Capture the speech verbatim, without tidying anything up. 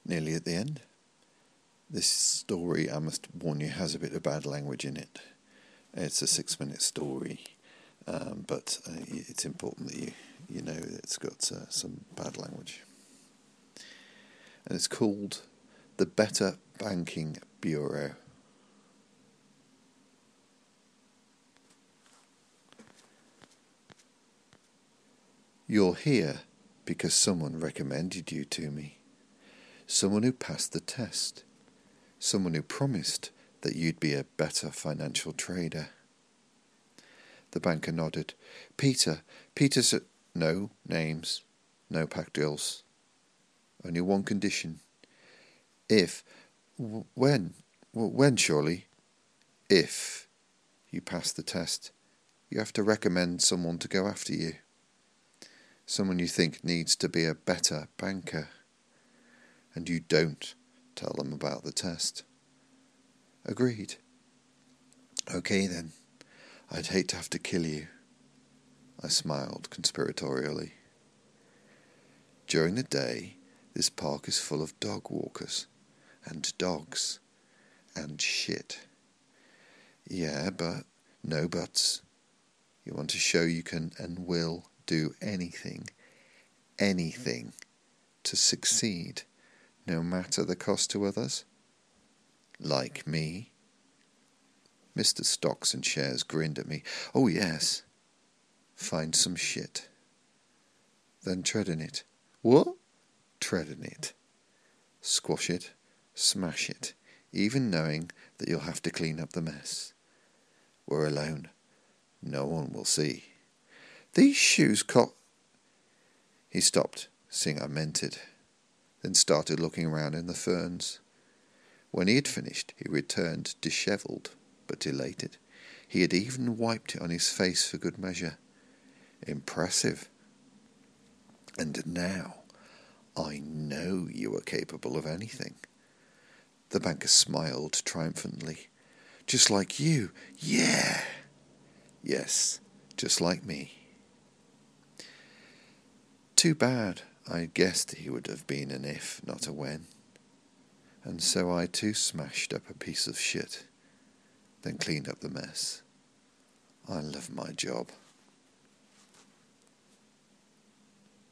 nearly at the end. This story, I must warn you, has a bit of bad language in it. It's a six-minute story, um, but uh, it's important that you, you know it's got uh, some bad language. And it's called The Better Banking Bureau. You're here because someone recommended you to me. Someone who passed the test. Someone who promised that you'd be a better financial trader. The banker nodded. Peter. Peter's a... No names. No pack deals. Only one condition. If... When? When, surely? If you pass the test, you have to recommend someone to go after you. Someone you think needs to be a better banker. And you don't tell them about the test. Agreed. Okay then. I'd hate to have to kill you. I smiled conspiratorially. During the day, this park is full of dog walkers, and dogs, and shit. Yeah, but no buts. You want to show you can and will do anything, anything, to succeed, no matter the cost to others? Like me? Mister Stocks and Shares grinned at me. Oh yes. Find some shit. Then tread in it. What? Tread in it. Squash it, smash it, even knowing that you'll have to clean up the mess. We're alone. No one will see. These shoes co... He stopped, seeing I meant it, then started looking around in the ferns. When he had finished, he returned dishevelled, but elated. He had even wiped it on his face for good measure. Impressive. And now, I know you are capable of anything. The banker smiled triumphantly. Just like you, yeah! Yes, just like me. Too bad. I guessed he would have been an if, not a when. And so I too smashed up a piece of shit, then cleaned up the mess. I love my job.